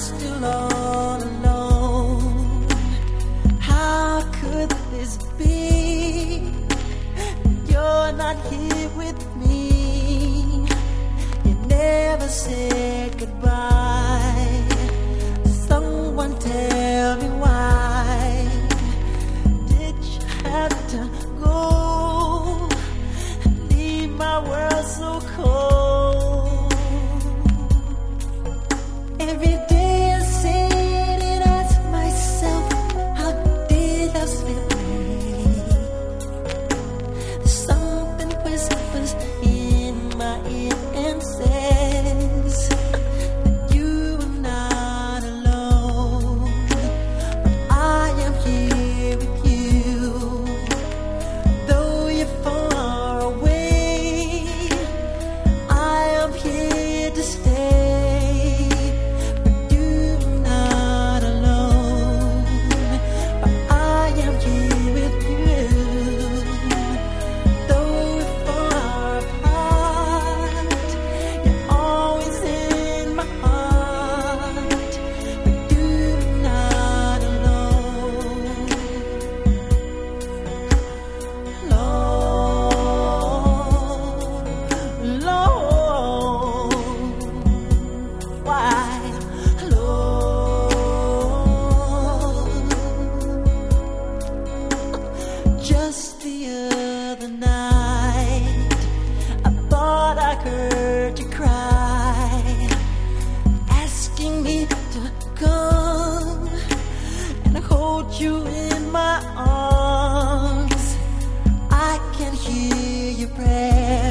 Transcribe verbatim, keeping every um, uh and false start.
still all alone. How could this be? You're not here with me. You never said goodbye. Someone tell me why did you have to go and leave my world so cold? Every day I sit and ask myself, how did I slip away? Something whispers in my ear and says that you are not alone. But I am here with you. Though you're far away, I am here to stay. But you're not alone. But I am here with you. Though we're far apart, you're always in my heart. But you're not alone. Lord, Lord, why, Lord? Just the other night, I thought I heard you cry, asking me to come and hold you in my arms. I can hear your prayer.